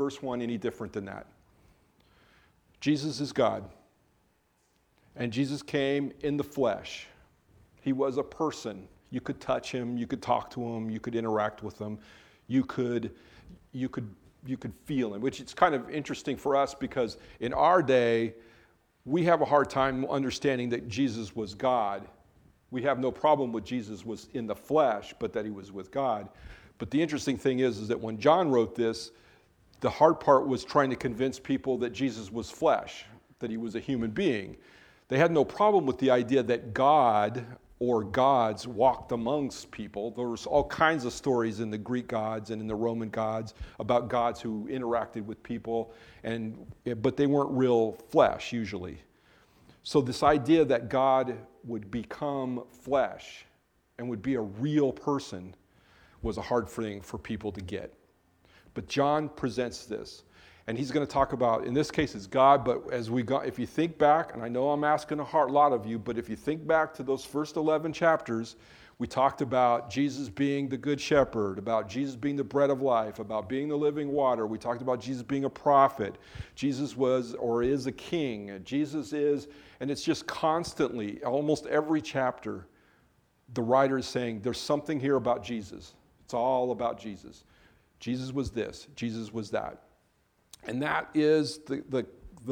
verse 1 any different than that. Jesus is God. And Jesus came in the flesh. He was a person. You could touch him, you could talk to him, you could interact with him, you could feel him, which is kind of interesting for us because in our day, we have a hard time understanding that Jesus was God. We have no problem with Jesus was in the flesh, but that he was with God. But the interesting thing is that when John wrote this, the hard part was trying to convince people that Jesus was flesh, that he was a human being. They had no problem with the idea that God or gods walked amongst people. There was all kinds of stories in the Greek gods and in the Roman gods about gods who interacted with people, but they weren't real flesh usually. So this idea that God would become flesh and would be a real person was a hard thing for people to get. But John presents this. And he's going to talk about, in this case, it's God, but if you think back, and I know I'm asking a lot of you, but if you think back to those first 11 chapters, we talked about Jesus being the good shepherd, about Jesus being the bread of life, about being the living water. We talked about Jesus being a prophet. Jesus was or is a king. Jesus is, and it's just constantly, almost every chapter, the writer is saying, there's something here about Jesus. It's all about Jesus. Jesus was this. Jesus was that. And that is the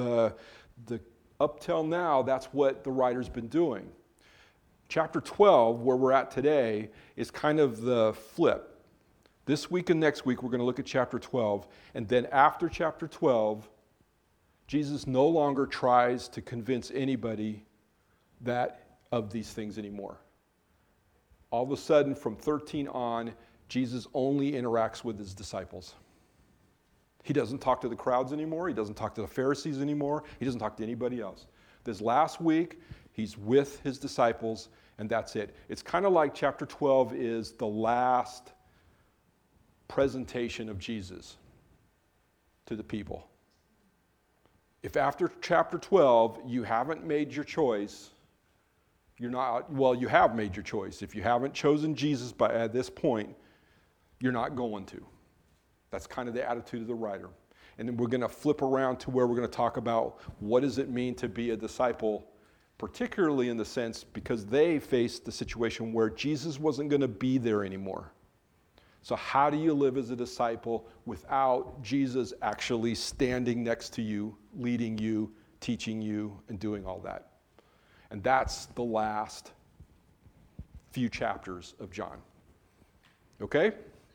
up till now, that's what the writer's been doing. Chapter 12, where we're at today, is kind of the flip. This week and next week, we're going to look at chapter 12. And then after chapter 12, Jesus no longer tries to convince anybody of these things anymore. All of a sudden, from 13 on, Jesus only interacts with his disciples. He doesn't talk to the crowds anymore. He doesn't talk to the Pharisees anymore. He doesn't talk to anybody else. This last week, he's with his disciples, and that's it. It's kind of like chapter 12 is the last presentation of Jesus to the people. If after chapter 12 you haven't made your choice, you have made your choice. If you haven't chosen Jesus at this point, you're not going to. That's kind of the attitude of the writer. And then we're going to flip around to where we're going to talk about what does it mean to be a disciple, particularly in the sense because they faced the situation where Jesus wasn't going to be there anymore. So how do you live as a disciple without Jesus actually standing next to you, leading you, teaching you, and doing all that? And that's the last few chapters of John. Okay?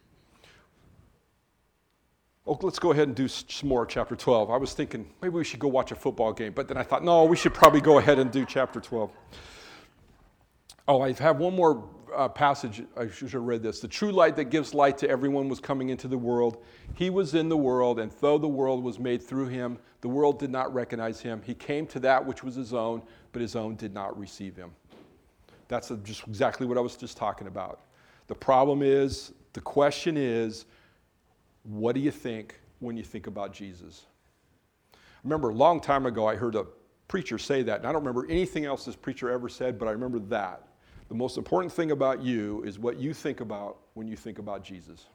Oh, let's go ahead and do some more chapter 12. I was thinking maybe we should go watch a football game, but then I thought, no, we should probably go ahead and do chapter 12. Oh, I have one more passage. I should have read this. The true light that gives light to everyone was coming into the world. He was in the world, and though the world was made through him, the world did not recognize him. He came to that which was his own, but his own did not receive him. That's just exactly what I was just talking about. The question is, what do you think when you think about Jesus? I remember a long time ago I heard a preacher say that, and I don't remember anything else this preacher ever said, but I remember that. The most important thing about you is what you think about when you think about Jesus.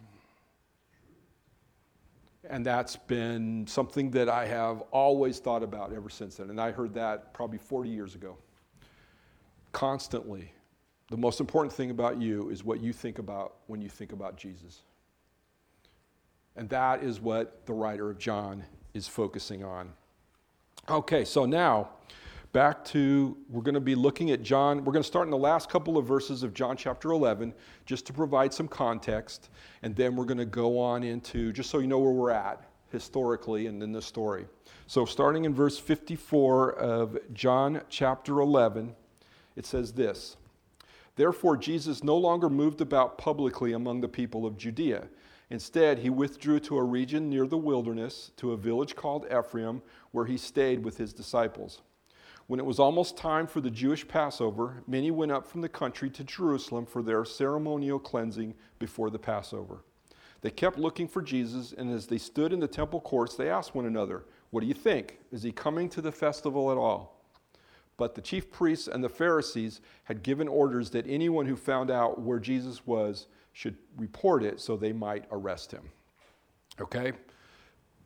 And that's been something that I have always thought about ever since then, and I heard that probably 40 years ago. Constantly, the most important thing about you is what you think about when you think about Jesus. And that is what the writer of John is focusing on. Okay, so now back to, we're going to be looking at John. We're going to start in the last couple of verses of John chapter 11, just to provide some context. And then we're going to go on into, just so you know where we're at historically and in the story. So starting in verse 54 of John chapter 11, it says this: Therefore Jesus no longer moved about publicly among the people of Judea. Instead, he withdrew to a region near the wilderness, to a village called Ephraim, where he stayed with his disciples. When it was almost time for the Jewish Passover, many went up from the country to Jerusalem for their ceremonial cleansing before the Passover. They kept looking for Jesus, and as they stood in the temple courts, they asked one another, "What do you think? Is he coming to the festival at all?" But the chief priests and the Pharisees had given orders that anyone who found out where Jesus was should report it so they might arrest him. Okay?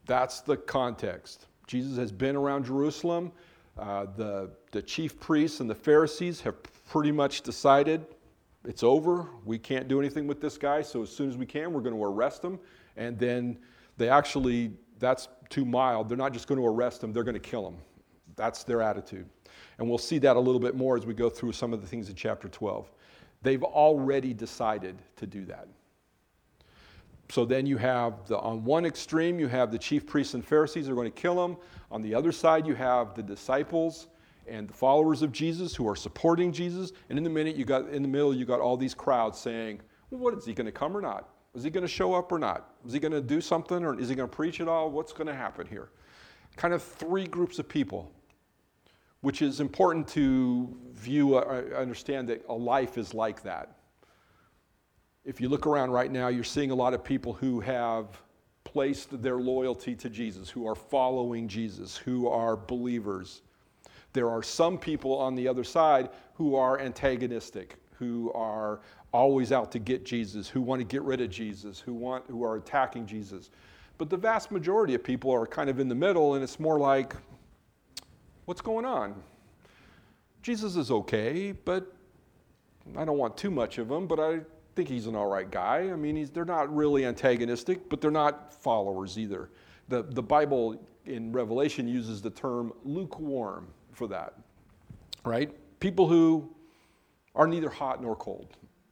That's the context. Jesus has been around Jerusalem. The chief priests and the Pharisees have pretty much decided it's over. We can't do anything with this guy, so as soon as we can, we're going to arrest him. And then that's too mild. They're not just going to arrest him, they're going to kill him. That's their attitude. And we'll see that a little bit more as we go through some of the things in chapter 12. They've already decided to do that. So then you have, on one extreme, you have the chief priests and Pharisees are going to kill him. On the other side, you have the disciples and the followers of Jesus who are supporting Jesus. And in the middle, you got all these crowds saying, well, what, is he going to come or not? Is he going to show up or not? Is he going to do something, or is he going to preach at all? What's going to happen here? Kind of three groups of people, which is important to understand that a life is like that. If you look around right now, you're seeing a lot of people who have placed their loyalty to Jesus, who are following Jesus, who are believers. There are some people on the other side who are antagonistic, who are always out to get Jesus, who want to get rid of Jesus, who are attacking Jesus. But the vast majority of people are kind of in the middle, and it's more like, what's going on? Jesus is okay, but I don't want too much of him, but I think he's an all right guy. I mean, they're not really antagonistic, but they're not followers either. The Bible in Revelation uses the term lukewarm for that, right? People who are neither hot nor cold.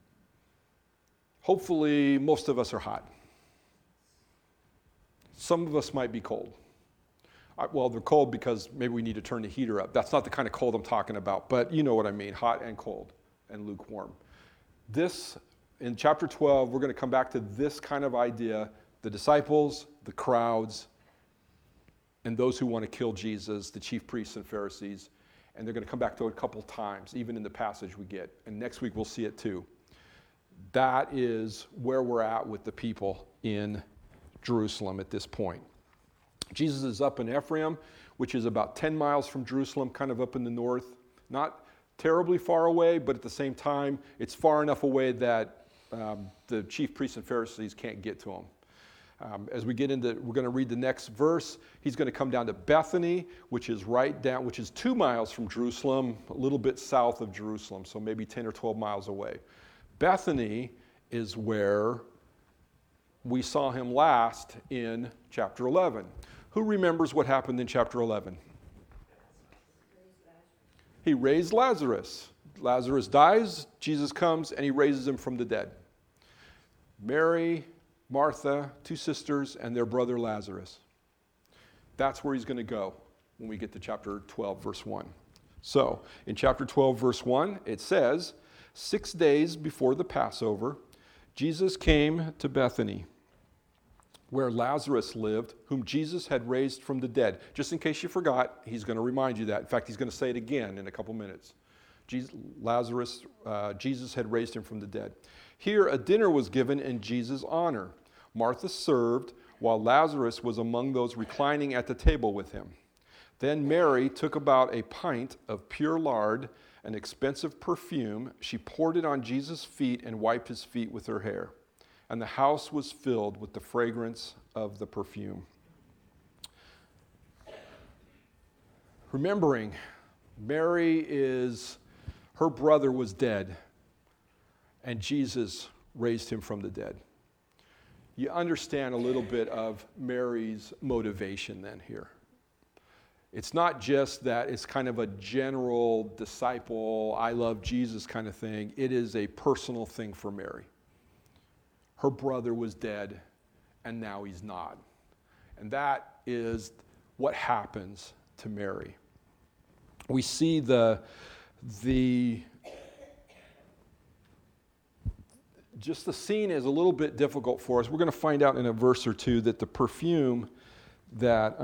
Hopefully, most of us are hot. Some of us might be cold. Well, they're cold because maybe we need to turn the heater up. That's not the kind of cold I'm talking about, but you know what I mean, hot and cold and lukewarm. In chapter 12, we're going to come back to this kind of idea, the disciples, the crowds, and those who want to kill Jesus, the chief priests and Pharisees, and they're going to come back to it a couple times, even in the passage we get. And next week we'll see it too. That is where we're at with the people in Jerusalem at this point. Jesus is up in Ephraim, which is about 10 miles from Jerusalem, kind of up in the north. Not terribly far away, but at the same time, it's far enough away that the chief priests and Pharisees can't get to him. As we get into, we're going to read the next verse. He's going to come down to Bethany, which is 2 miles from Jerusalem, a little bit south of Jerusalem, so maybe 10 or 12 miles away. Bethany is where we saw him last in chapter 11. Who remembers what happened in chapter 11? He raised Lazarus. Lazarus dies, Jesus comes, and he raises him from the dead. Mary, Martha, 2 sisters, and their brother Lazarus. That's where he's going to go when we get to chapter 12, verse 1. So, in chapter 12, verse 1, it says, 6 days before the Passover, Jesus came to Bethany, where Lazarus lived, whom Jesus had raised from the dead. Just in case you forgot, he's going to remind you that. In fact, he's going to say it again in a couple minutes. Jesus had raised him from the dead. Here, a dinner was given in Jesus' honor. Martha served, while Lazarus was among those reclining at the table with him. Then Mary took about a pint of pure lard, an expensive perfume. She poured it on Jesus' feet and wiped his feet with her hair. And the house was filled with the fragrance of the perfume. Remembering, her brother was dead, and Jesus raised him from the dead. You understand a little bit of Mary's motivation then here. It's not just that it's kind of a general disciple, I love Jesus kind of thing. It is a personal thing for Mary. Her brother was dead, and now he's not. And that is what happens to Mary. We see the scene is a little bit difficult for us. We're going to find out in a verse or two that the perfume that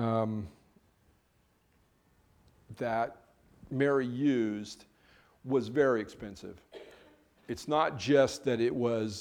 Mary used was very expensive. It's not just that it was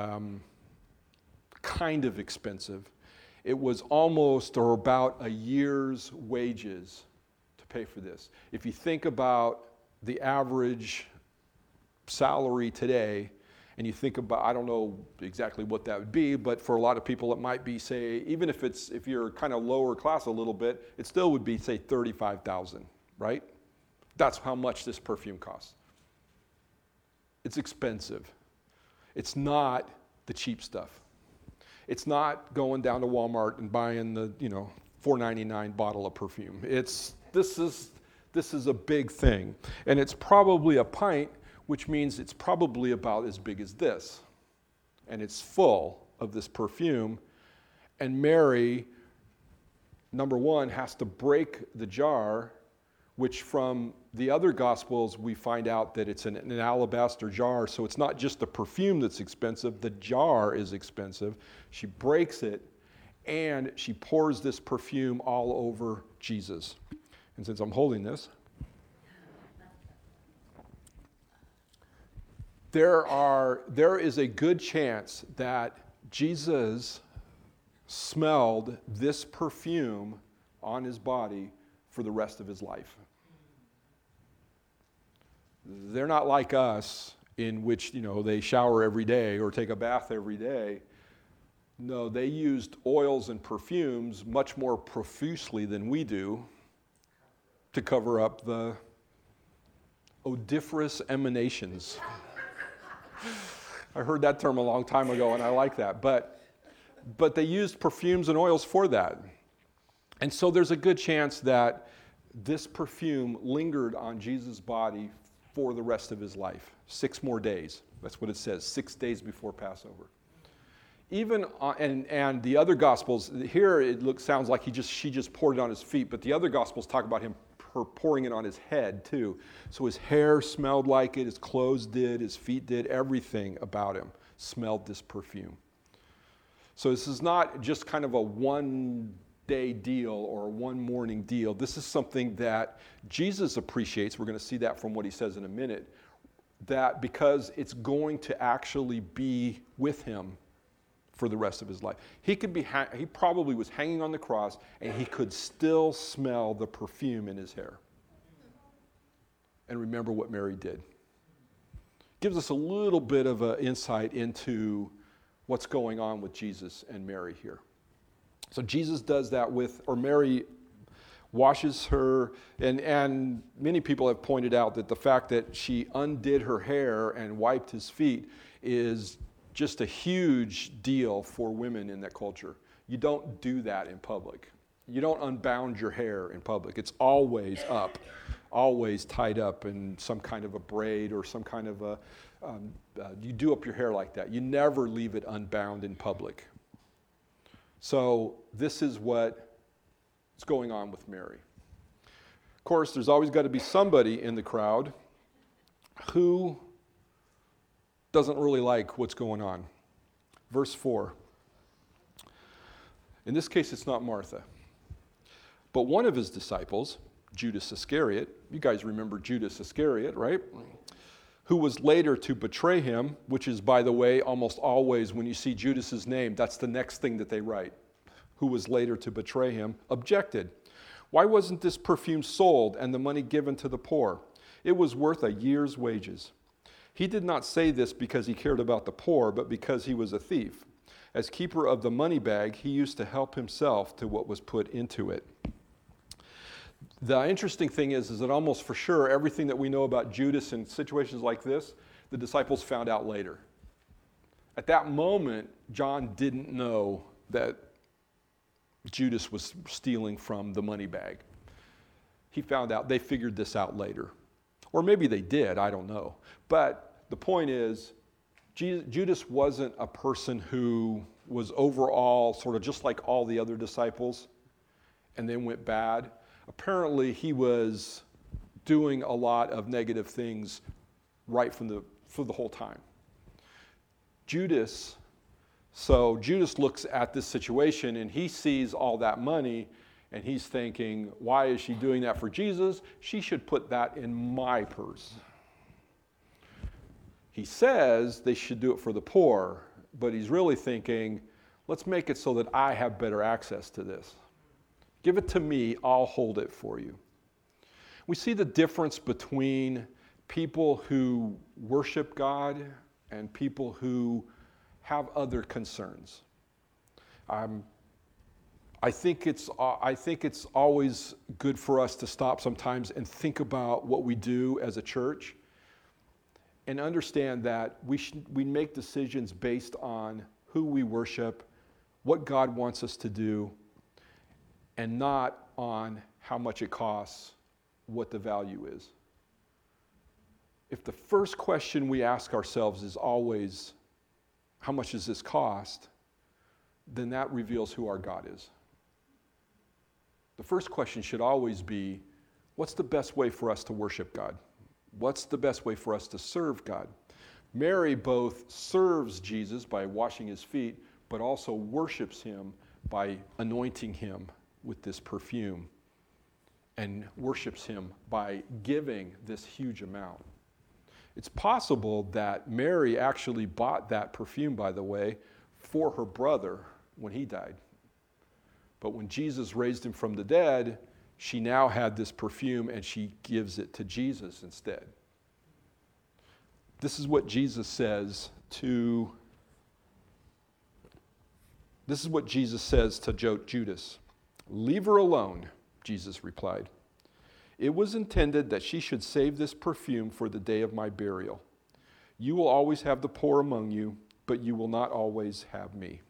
kind of expensive. It was almost or about a year's wages to pay for this. If you think about the average salary today and you think about, I don't know exactly what that would be, but for a lot of people it might be, say, even if you're kind of lower class a little bit, it still would be, say, $35,000, right? That's how much this perfume costs. It's expensive. It's not the cheap stuff. It's not going down to Walmart and buying the, $4.99 bottle of perfume. This is a big thing. And it's probably a pint, which means it's probably about as big as this. And it's full of this perfume. And Mary, number one, has to break the jar, which from the other Gospels, we find out that it's an alabaster jar. So it's not just the perfume that's expensive, the jar is expensive. She breaks it, and she pours this perfume all over Jesus. And since I'm holding this, there is a good chance that Jesus smelled this perfume on his body for the rest of his life. They're not like us, in which, they shower every day or take a bath every day. No, they used oils and perfumes much more profusely than we do to cover up the odoriferous emanations. I heard that term a long time ago, and I like that. But they used perfumes and oils for that. And so there's a good chance that this perfume lingered on Jesus' body for the rest of his life. 6 more days. That's what it says, 6 days before Passover. Even and the other Gospels, here sounds like she just poured it on his feet, but the other Gospels talk about him pouring it on his head too. So his hair smelled like it, his clothes did, his feet did, everything about him smelled this perfume. So this is not just kind of a one-day deal or a one-morning deal. This is something that Jesus appreciates. We're going to see that from what he says in a minute, that because it's going to actually be with him for the rest of his life. He probably was hanging on the cross, and he could still smell the perfume in his hair. And remember what Mary did. Gives us a little bit of an insight into what's going on with Jesus and Mary here. So Jesus does that Mary washes her, and many people have pointed out that the fact that she undid her hair and wiped his feet is just a huge deal for women in that culture. You don't do that in public. You don't unbound your hair in public. It's always up, always tied up in some kind of a braid or some kind of you do up your hair like that. You never leave it unbound in public. So this is what is going on with Mary. Of course, there's always got to be somebody in the crowd who doesn't really like what's going on. Verse 4. In this case, it's not Martha. But one of his disciples, Judas Iscariot, you guys remember Judas Iscariot, right? Who was later to betray him, which is, by the way, almost always when you see Judas's name, that's the next thing that they write. Who was later to betray him, objected. Why wasn't this perfume sold and the money given to the poor? It was worth a year's wages. He did not say this because he cared about the poor, but because he was a thief. As keeper of the money bag, he used to help himself to what was put into it. The interesting thing is that almost for sure, everything that we know about Judas in situations like this, the disciples found out later. At that moment, John didn't know that Judas was stealing from the money bag. He found out, they figured this out later. Or maybe they did, I don't know. But the point is, Judas wasn't a person who was overall sort of just like all the other disciples and then went bad. Apparently, he was doing a lot of negative things right for the whole time. Judas looks at this situation and he sees all that money and he's thinking, why is she doing that for Jesus? She should put that in my purse. He says they should do it for the poor, but he's really thinking, let's make it so that I have better access to this. Give it to me, I'll hold it for you. We see the difference between people who worship God and people who have other concerns. I think it's always good for us to stop sometimes and think about what we do as a church and understand that we make decisions based on who we worship, what God wants us to do, and not on how much it costs, what the value is. If the first question we ask ourselves is always, how much does this cost? Then that reveals who our God is. The first question should always be, what's the best way for us to worship God? What's the best way for us to serve God? Mary both serves Jesus by washing his feet, but also worships him by anointing him with this perfume, and worships him by giving this huge amount. It's possible that Mary actually bought that perfume, by the way, for her brother when he died. But when Jesus raised him from the dead, she now had this perfume and she gives it to Jesus instead. This is what Jesus says to Judas. "Leave her alone," Jesus replied. "It was intended that she should save this perfume for the day of my burial. You will always have the poor among you, but you will not always have me."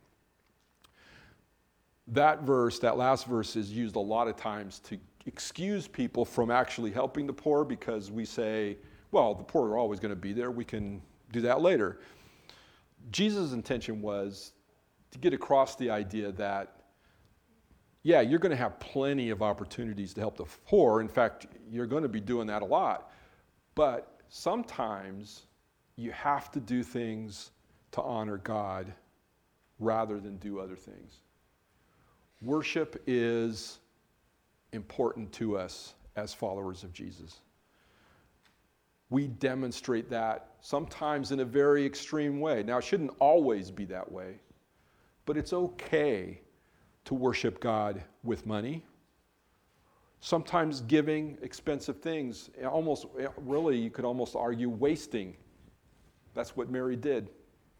That last verse is used a lot of times to excuse people from actually helping the poor, because we say, well, the poor are always going to be there. We can do that later. Jesus' intention was to get across the idea that, yeah, you're going to have plenty of opportunities to help the poor. In fact, you're going to be doing that a lot. But sometimes you have to do things to honor God rather than do other things. Worship is important to us as followers of Jesus. We demonstrate that sometimes in a very extreme way. Now, it shouldn't always be that way, but it's okay to worship God with money. Sometimes giving expensive things, you could almost argue wasting. That's what Mary did.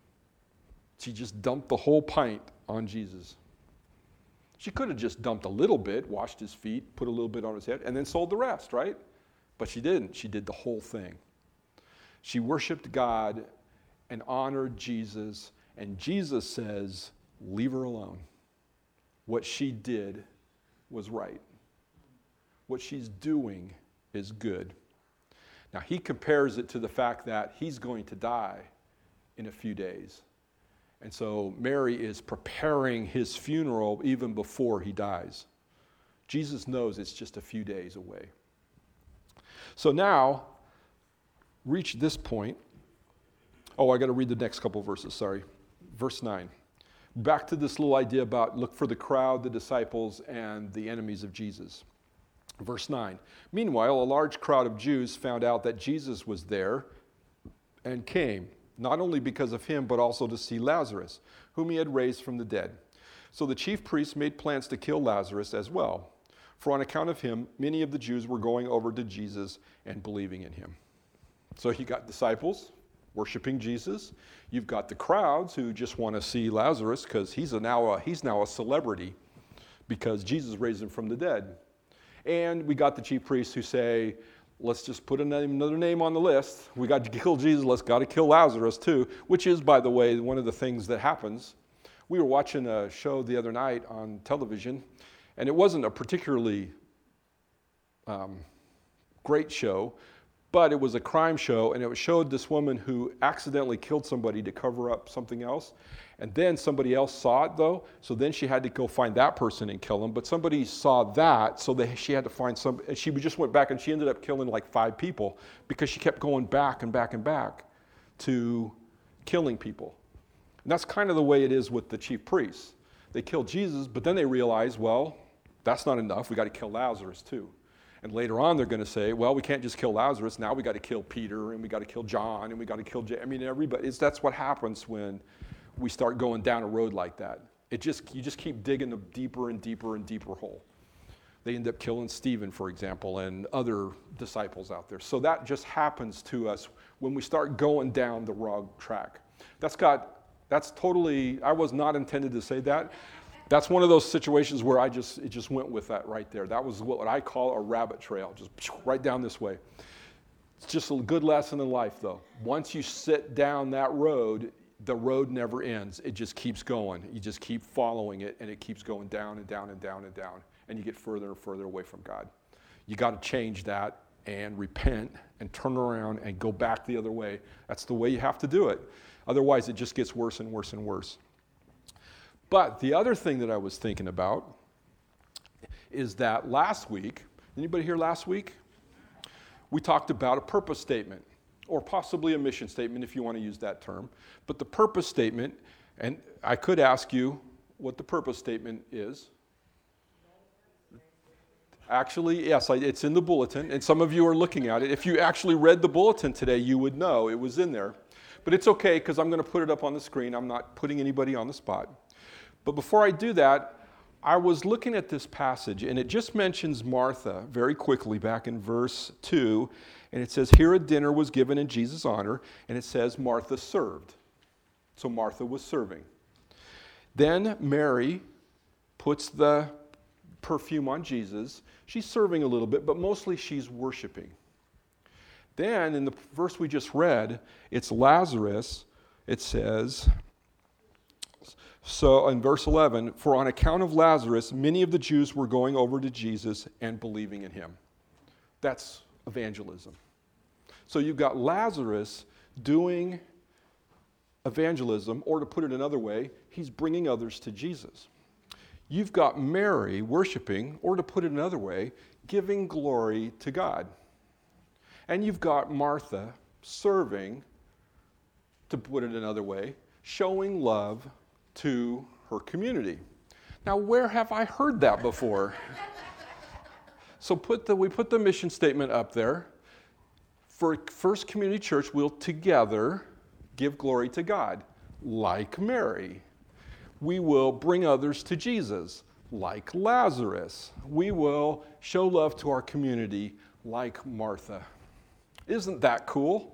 She just dumped the whole pint on Jesus. She could have just dumped a little bit, washed his feet, put a little bit on his head, and then sold the rest, right? But she didn't. She did the whole thing. She worshiped God and honored Jesus, and Jesus says, leave her alone. What she did was right. What she's doing is good. Now, he compares it to the fact that he's going to die in a few days. And so Mary is preparing his funeral even before he dies. Jesus knows it's just a few days away. So now, reach this point. Oh, I got to read the next couple verses, sorry. Verse 9. Back to this little idea about look for the crowd, the disciples, and the enemies of Jesus. Verse 9. Meanwhile, a large crowd of Jews found out that Jesus was there and came, not only because of him, but also to see Lazarus, whom he had raised from the dead. So the chief priests made plans to kill Lazarus as well, for on account of him, many of the Jews were going over to Jesus and believing in him. So you got disciples worshiping Jesus. You've got the crowds who just want to see Lazarus because he's now a celebrity because Jesus raised him from the dead. And we got the chief priests who say, let's just put another name on the list. We got to kill Jesus. Let's got to kill Lazarus too, which is, by the way, one of the things that happens. We were watching a show the other night on television, and it wasn't a particularly great show, but it was a crime show, and it showed this woman who accidentally killed somebody to cover up something else. And then somebody else saw it, though, so then she had to go find that person and kill him. But somebody saw that, so she had to find some. And she just went back, and she ended up killing like 5 people because she kept going back and back and back to killing people. And that's kind of the way it is with the chief priests. They killed Jesus, but then they realize, well, that's not enough. We got to kill Lazarus too. And later on, they're going to say, well, we can't just kill Lazarus. Now we got to kill Peter, and we got to kill John, and we got to kill everybody. That's what happens when we start going down a road like that. You just keep digging a deeper and deeper and deeper hole. They end up killing Stephen, for example, and other disciples out there. So that just happens to us when we start going down the wrong track. That's totally, I was not intended to say that. That's one of those situations where it just went with that right there. That was what I call a rabbit trail, just right down this way. It's just a good lesson in life, though. Once you sit down that road, the road never ends. It just keeps going. You just keep following it, and it keeps going down and down and down and down, and you get further and further away from God. You got to change that and repent and turn around and go back the other way. That's the way you have to do it. Otherwise, it just gets worse and worse and worse. But the other thing that I was thinking about is that last week, anybody here last week? We talked about a purpose statement, or possibly a mission statement if you want to use that term. But the purpose statement, and I could ask you what the purpose statement is. Actually, yes, it's in the bulletin, and some of you are looking at it. If you actually read the bulletin today, you would know it was in there. But it's okay, because I'm going to put it up on the screen. I'm not putting anybody on the spot. But before I do that, I was looking at this passage, and it just mentions Martha very quickly back in verse 2, and it says, here a dinner was given in Jesus' honor, and it says Martha served. So Martha was serving. Then Mary puts the perfume on Jesus. She's serving a little bit, but mostly she's worshiping. Then in the verse we just read, it's Lazarus. It says, so in verse 11, for on account of Lazarus, many of the Jews were going over to Jesus and believing in him. That's evangelism. So you've got Lazarus doing evangelism, or to put it another way, he's bringing others to Jesus. You've got Mary worshiping, or to put it another way, giving glory to God. And you've got Martha serving, to put it another way, showing love to her community. Now, where have I heard that before? So we put the mission statement up there. For First Community Church, we'll together give glory to God, like Mary. We will bring others to Jesus, like Lazarus. We will show love to our community, like Martha. Isn't that cool?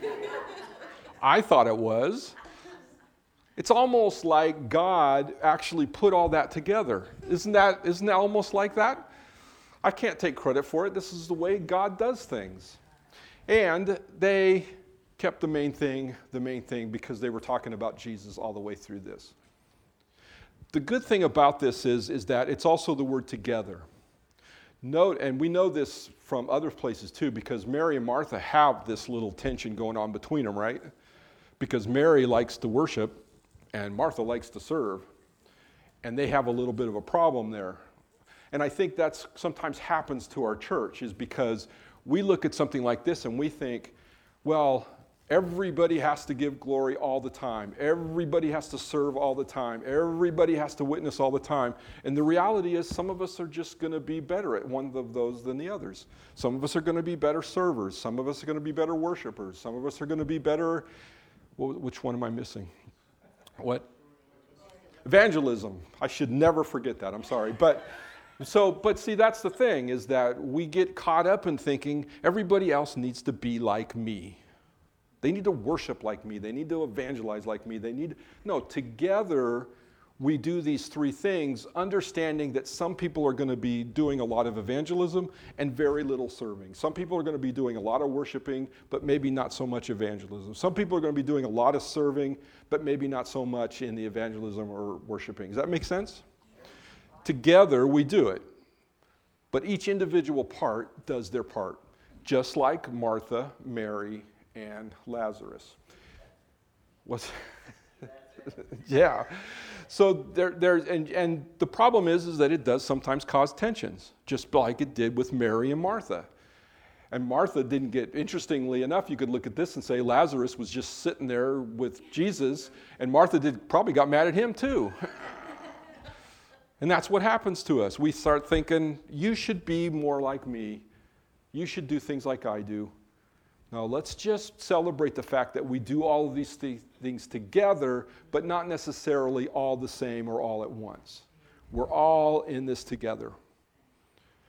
I thought it was. It's almost like God actually put all that together. Isn't that almost like that? I can't take credit for it. This is the way God does things. And they kept the main thing because they were talking about Jesus all the way through this. The good thing about this is that it's also the word together. Note, and we know this from other places too, because Mary and Martha have this little tension going on between them, right? Because Mary likes to worship and Martha likes to serve, and they have a little bit of a problem there. And I think that's sometimes happens to our church, is because we look at something like this and we think, well, everybody has to give glory all the time. Everybody has to serve all the time. Everybody has to witness all the time. And the reality is some of us are just going to be better at one of those than the others. Some of us are going to be better servers. Some of us are going to be better worshipers. Some of us are going to be better, which one am I missing? What? Evangelism. I should never forget that. I'm sorry. But see, that's the thing, is that we get caught up in thinking everybody else needs to be like me. They need to worship like me. They need to evangelize like me. Together we do these three things, understanding that some people are going to be doing a lot of evangelism and very little serving. Some people are going to be doing a lot of worshiping, but maybe not so much evangelism. Some people are going to be doing a lot of serving, but maybe not so much in the evangelism or worshiping. Does that make sense? Together we do it, but each individual part does their part, just like Martha, Mary, and Lazarus. Yeah. So and the problem is that it does sometimes cause tensions, just like it did with Mary and Martha. And Martha didn't get, interestingly enough, you could look at this and say Lazarus was just sitting there with Jesus, and Martha probably got mad at him too. And that's what happens to us. We start thinking, you should be more like me. You should do things like I do. No, let's just celebrate the fact that we do all of these things together, but not necessarily all the same or all at once. We're all in this together.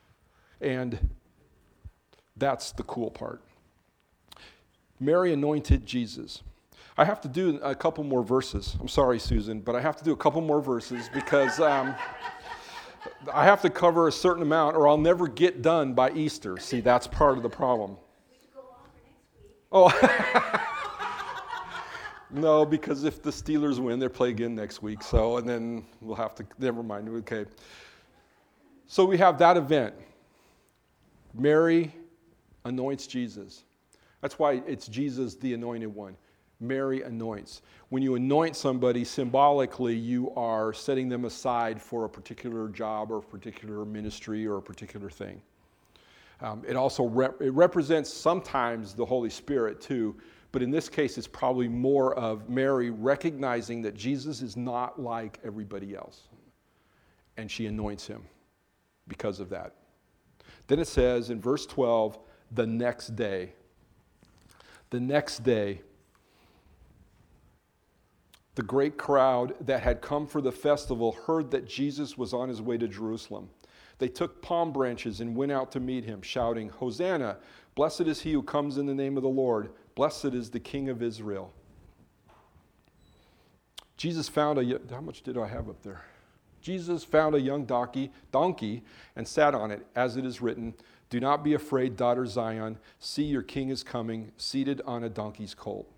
And that's the cool part. Mary anointed Jesus. I have to do a couple more verses. I'm sorry, Susan, but I have to do a couple more verses because I have to cover a certain amount or I'll never get done by Easter. See, that's part of the problem. We should go on for next week. Oh, no, because if the Steelers win, they play again next week. So, and then we'll have to, never mind. Okay. So we have that event. Mary anoints Jesus. That's why it's Jesus, the anointed one. Mary anoints. When you anoint somebody, symbolically, you are setting them aside for a particular job or a particular ministry or a particular thing. It also it represents sometimes the Holy Spirit too, but in this case, it's probably more of Mary recognizing that Jesus is not like everybody else. And she anoints him because of that. Then it says in verse 12, the next day. The next day, the great crowd that had come for the festival heard that Jesus was on his way to Jerusalem. They took palm branches and went out to meet him, shouting, Hosanna, blessed is he who comes in the name of the Lord. Blessed is the King of Israel. Jesus found how much did I have up there? Jesus found a young donkey and sat on it, as it is written, do not be afraid, daughter Zion. See, your king is coming, seated on a donkey's colt.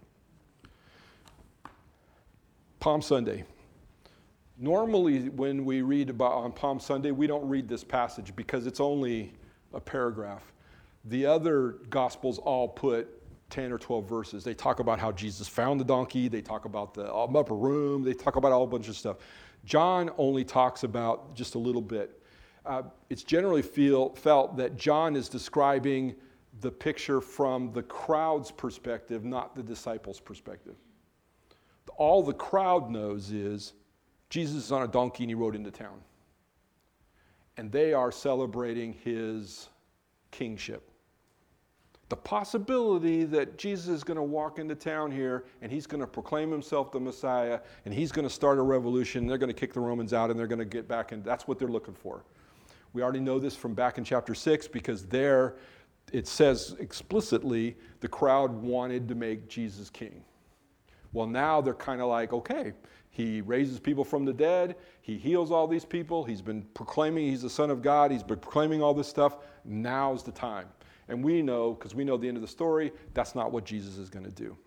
Palm Sunday. Normally, when we read about on Palm Sunday, we don't read this passage because it's only a paragraph. The other Gospels all put 10 or 12 verses. They talk about how Jesus found the donkey. They talk about the upper room. They talk about a whole bunch of stuff. John only talks about just a little bit. It's generally felt that John is describing the picture from the crowd's perspective, not the disciples' perspective. All the crowd knows is Jesus is on a donkey and he rode into town. And they are celebrating his kingship. The possibility that Jesus is going to walk into town here and he's going to proclaim himself the Messiah and he's going to start a revolution, they're going to kick the Romans out and they're going to get back in. That's what they're looking for. We already know this from back in chapter 6 because there it says explicitly the crowd wanted to make Jesus king. Well, now they're kind of like, okay, he raises people from the dead. He heals all these people. He's been proclaiming he's the Son of God. He's been proclaiming all this stuff. Now's the time. And we know, because we know the end of the story, that's not what Jesus is going to do.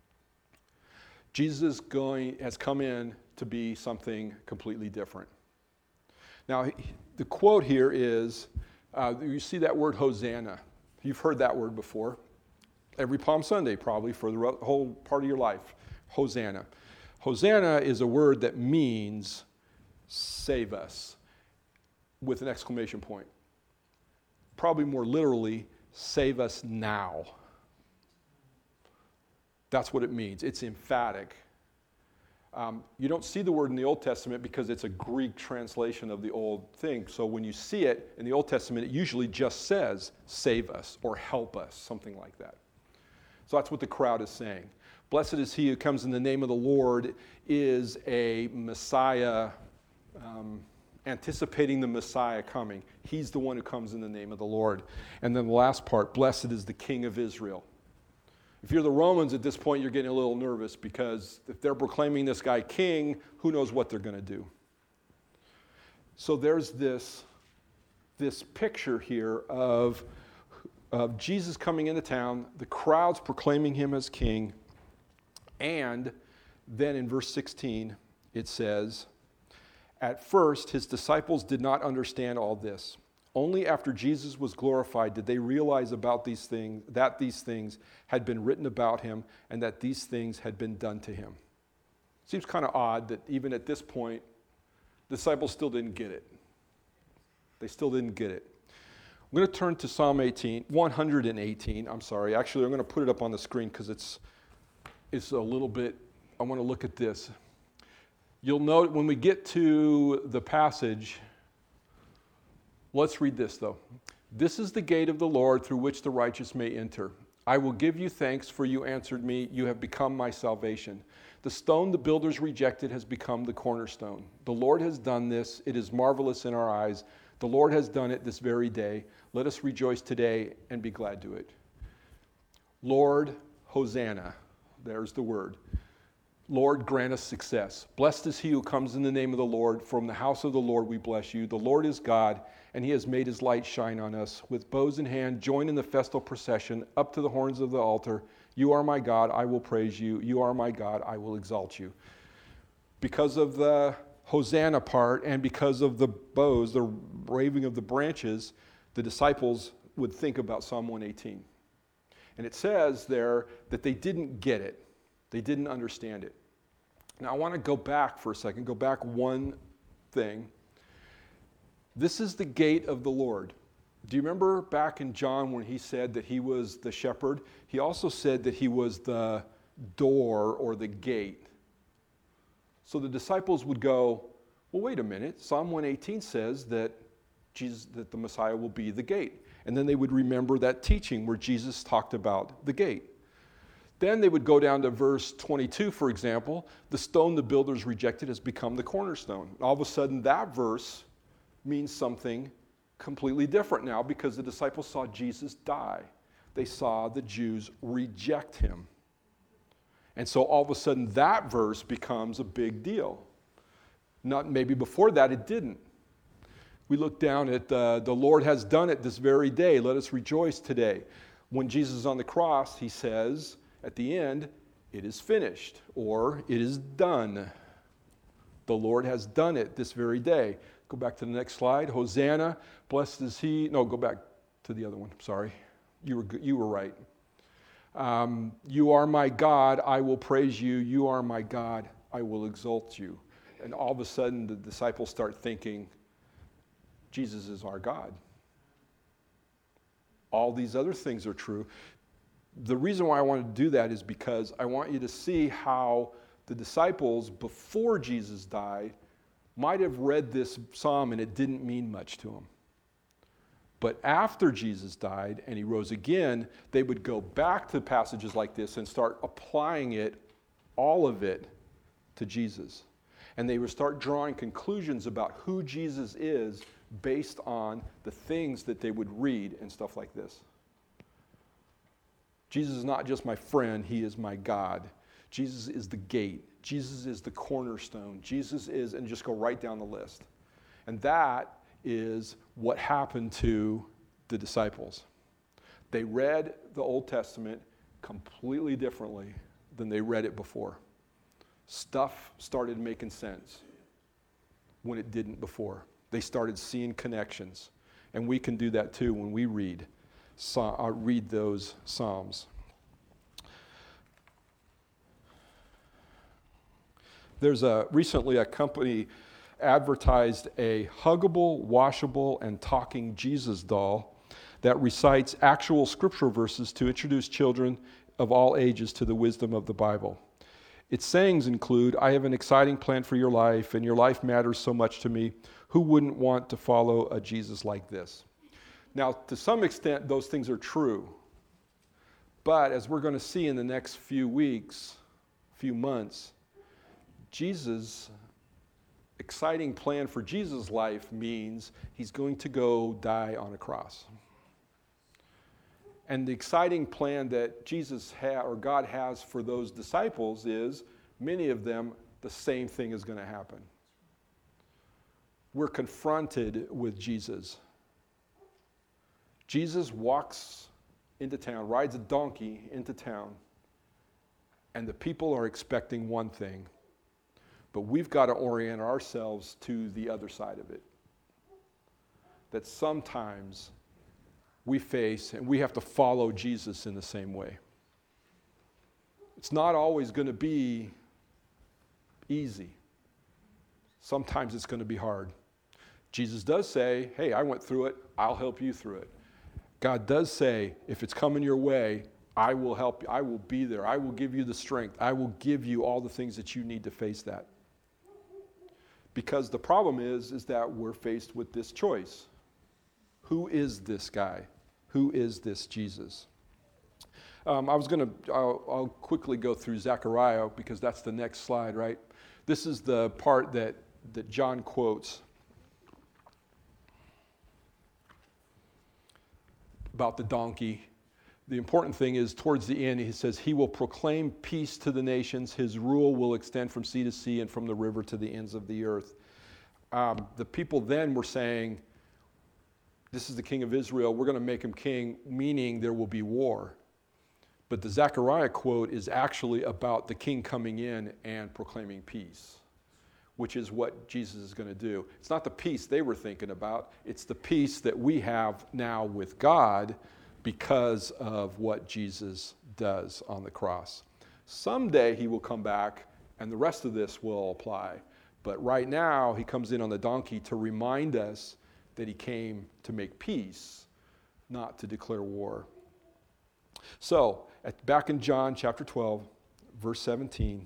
Jesus has come in to be something completely different. Now, the quote here is, you see that word Hosanna. You've heard that word before. Every Palm Sunday, probably, for the whole part of your life. Hosanna. Hosanna is a word that means save us, with an exclamation point. Probably more literally, save us now. That's what it means. It's emphatic. You don't see the word in the Old Testament because it's a Greek translation of the old thing. So when you see it in the Old Testament, it usually just says, save us or help us, something like that. So that's what the crowd is saying. Blessed is he who comes in the name of the Lord is a Messiah, anticipating the Messiah coming. He's the one who comes in the name of the Lord. And then the last part, blessed is the King of Israel. If you're the Romans at this point, you're getting a little nervous because if they're proclaiming this guy king, who knows what they're going to do. So there's this picture here of Jesus coming into town, the crowds proclaiming him as king, and then in verse 16 it says, at first his disciples did not understand all this. Only after Jesus was glorified did they realize that these things had been written about him and that these things had been done to him. Seems kind of odd that even at this point, the disciples still didn't get it. They still didn't get it. I'm going to turn to Psalm 118. Actually, I'm going to put it up on the screen because it's a little bit, I want to look at this. You'll note when we get to the passage, let's read this though. This is the gate of the Lord through which the righteous may enter. I will give you thanks, for you answered me. You have become my salvation. The stone the builders rejected has become the cornerstone. The Lord has done this. It is marvelous in our eyes. The Lord has done it this very day. Let us rejoice today and be glad to it. Lord, Hosanna. There's the word. Lord, grant us success. Blessed is he who comes in the name of the Lord. From the house of the Lord we bless you. The Lord is God, and he has made his light shine on us. With bows in hand, join in the festal procession up to the horns of the altar. You are my God, I will praise you. You are my God, I will exalt you. Because of the Hosanna part and because of the bows, the waving of the branches, the disciples would think about Psalm 118. And it says there that they didn't get it. They didn't understand it. Now I want to go back for a second, go back one thing. This is the gate of the Lord. Do you remember back in John when he said that he was the shepherd? He also said that he was the door or the gate. So the disciples would go, well, wait a minute. Psalm 118 says that the Messiah will be the gate. And then they would remember that teaching where Jesus talked about the gate. Then they would go down to verse 22, for example. The stone the builders rejected has become the cornerstone. All of a sudden, that verse means something completely different now because the disciples saw Jesus die. They saw the Jews reject him. And so all of a sudden, that verse becomes a big deal. Not maybe before that, it didn't. We look down at the Lord has done it this very day. Let us rejoice today. When Jesus is on the cross, he says, at the end, it is finished, or it is done. The Lord has done it this very day. Go back to the next slide. Hosanna, blessed is he. No, go back to the other one. Sorry. You were right. You are my God, I will praise you. You are my God, I will exalt you. And all of a sudden, the disciples start thinking, Jesus is our God. All these other things are true. The reason why I wanted to do that is because I want you to see how the disciples, before Jesus died, might have read this psalm and it didn't mean much to them. But after Jesus died and he rose again, they would go back to passages like this and start applying it, all of it, to Jesus. And they would start drawing conclusions about who Jesus is based on the things that they would read and stuff like this. Jesus is not just my friend, he is my God. Jesus is the gate. Jesus is the cornerstone. Jesus is, and just go right down the list. And that is what happened to the disciples. They read the Old Testament completely differently than they read it before. Stuff started making sense when it didn't before. They started seeing connections. And we can do that too when we read those Psalms. There's recently a company advertised a huggable, washable, and talking Jesus doll that recites actual scripture verses to introduce children of all ages to the wisdom of the Bible. Its sayings include, I have an exciting plan for your life, and your life matters so much to me. Who wouldn't want to follow a Jesus like this? Now, to some extent, those things are true. But as we're going to see in the next few weeks, few months, Jesus' exciting plan for Jesus' life means he's going to go die on a cross. And the exciting plan that Jesus or God has for those disciples is, many of them, the same thing is going to happen. We're confronted with Jesus. Jesus walks into town, rides a donkey into town, and the people are expecting one thing. But we've got to orient ourselves to the other side of it. That sometimes we face and we have to follow Jesus in the same way. It's not always going to be easy. Sometimes it's going to be hard. Jesus does say, hey, I went through it, I'll help you through it. God does say, if it's coming your way, I will help you, I will be there, I will give you the strength, I will give you all the things that you need to face that. Because the problem is that we're faced with this choice. Who is this guy? Who is this Jesus? I'll quickly go through Zechariah because that's the next slide, right? This is the part that John quotes. about the donkey. The important thing is towards the end, he says, he will proclaim peace to the nations. His rule will extend from sea to sea and from the river to the ends of the earth. The people then were saying, this is the king of Israel. We're going to make him king, meaning there will be war. But the Zechariah quote is actually about the king coming in and proclaiming peace, which is what Jesus is going to do. It's not the peace they were thinking about. It's the peace that we have now with God because of what Jesus does on the cross. Someday he will come back and the rest of this will apply. But right now he comes in on the donkey to remind us that he came to make peace, not to declare war. So, back in John chapter 12, verse 17,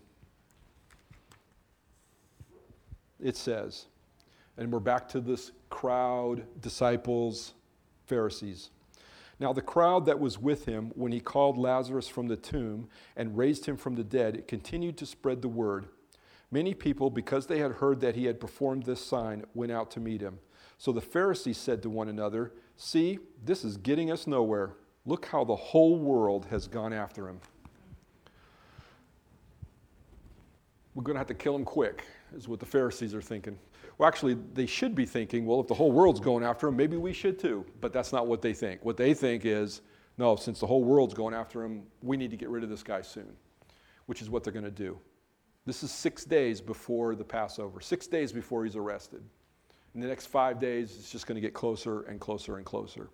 it says, and we're back to this crowd, disciples, Pharisees. Now the crowd that was with him when he called Lazarus from the tomb and raised him from the dead continued to spread the word. Many people, because they had heard that he had performed this sign, went out to meet him. So the Pharisees said to one another, "See, this is getting us nowhere. Look how the whole world has gone after him." We're going to have to kill him quick, is what the Pharisees are thinking. Well, actually, they should be thinking, well, if the whole world's going after him, maybe we should too. But that's not what they think. What they think is, no, since the whole world's going after him, we need to get rid of this guy soon, which is what they're going to do. This is 6 days before the Passover, 6 days before he's arrested. In the next 5 days, it's just going to get closer and closer and closer.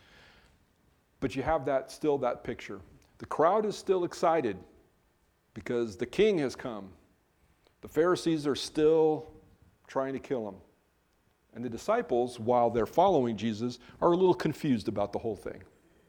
But you have that picture. The crowd is still excited because the king has come. The Pharisees are still trying to kill him. And the disciples, while they're following Jesus, are a little confused about the whole thing.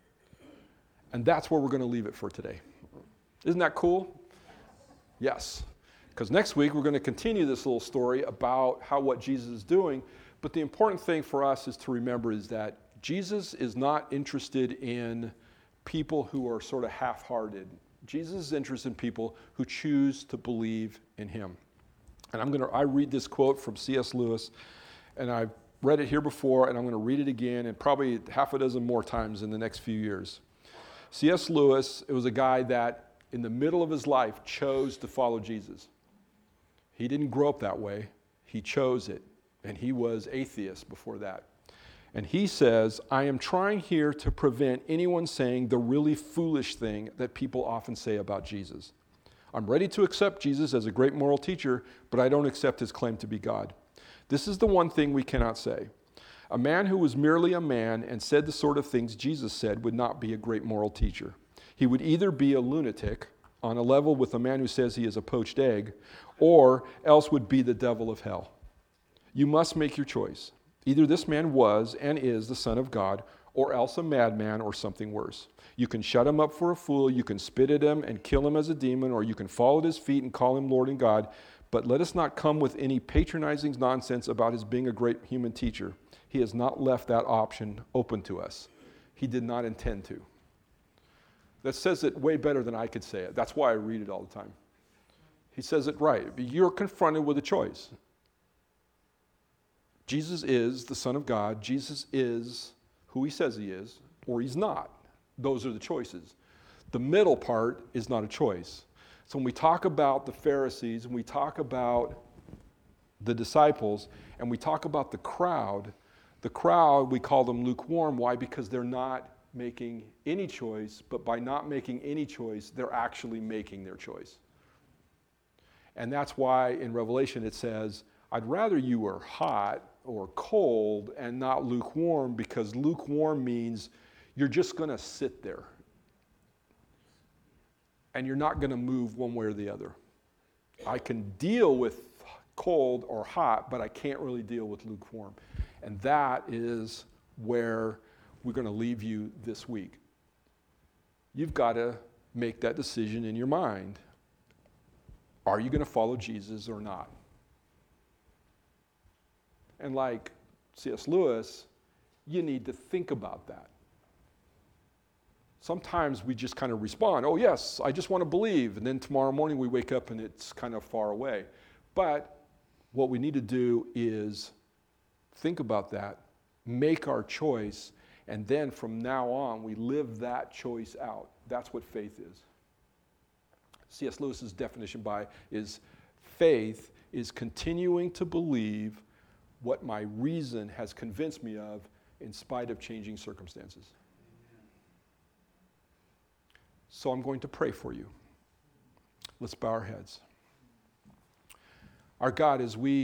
And that's where we're going to leave it for today. Isn't that cool? Yes. Because next week we're going to continue this little story about what Jesus is doing. But the important thing for us is to remember is that Jesus is not interested in people who are sort of half-hearted. Jesus is interested in people who choose to believe in him. And I read this quote from C.S. Lewis, and I've read it here before, and I'm going to read it again, and probably half a dozen more times in the next few years. C.S. Lewis, it was a guy that in the middle of his life chose to follow Jesus. He didn't grow up that way. He chose it, and he was atheist before that. And he says, "I am trying here to prevent anyone saying the really foolish thing that people often say about Jesus. I'm ready to accept Jesus as a great moral teacher, but I don't accept his claim to be God. This is the one thing we cannot say. A man who was merely a man and said the sort of things Jesus said would not be a great moral teacher. He would either be a lunatic on a level with a man who says he is a poached egg, or else would be the devil of hell. You must make your choice. Either this man was and is the Son of God, or else a madman or something worse. You can shut him up for a fool, you can spit at him and kill him as a demon, or you can fall at his feet and call him Lord and God, but let us not come with any patronizing nonsense about his being a great human teacher. He has not left that option open to us. He did not intend to." That says it way better than I could say it. That's why I read it all the time. He says it right. You're confronted with a choice. Jesus is the Son of God. Jesus is who he says he is, or he's not. Those are the choices. The middle part is not a choice. So when we talk about the Pharisees, and we talk about the disciples, and we talk about the crowd, we call them lukewarm. Why? Because they're not making any choice, but by not making any choice, they're actually making their choice. And that's why in Revelation it says, I'd rather you were hot or cold and not lukewarm, because lukewarm means you're just going to sit there and you're not going to move one way or the other. I can deal with cold or hot, but I can't really deal with lukewarm. And that is where we're going to leave you this week. You've got to make that decision in your mind. Are you going to follow Jesus or not? And like C.S. Lewis, you need to think about that. Sometimes we just kind of respond, oh yes, I just want to believe, and then tomorrow morning we wake up and it's kind of far away. But what we need to do is think about that, make our choice, And then from now on, we live that choice out. That's what faith is. C.S. Lewis's definition is faith is continuing to believe what my reason has convinced me of in spite of changing circumstances. So I'm going to pray for you. Let's bow our heads. Our God, as we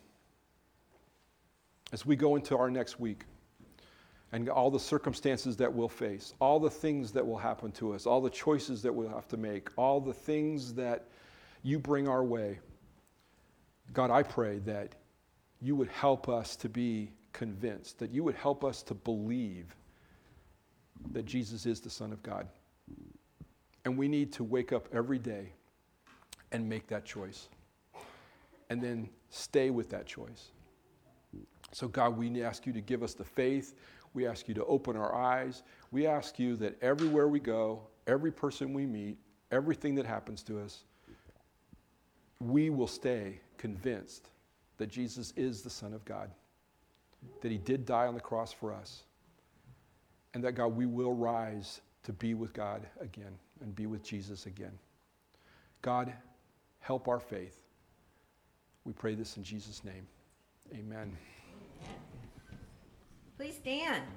go into our next week, and all the circumstances that we'll face, all the things that will happen to us, all the choices that we'll have to make, all the things that you bring our way, God, I pray that you would help us to be convinced, that you would help us to believe that Jesus is the Son of God. And we need to wake up every day and make that choice, and then stay with that choice. So God, we ask you to give us the faith. We ask you to open our eyes. We ask you that everywhere we go, every person we meet, everything that happens to us, we will stay convinced that Jesus is the Son of God, that he did die on the cross for us, and that, God, we will rise to be with God again and be with Jesus again. God, help our faith. We pray this in Jesus' name. Amen. Please stand.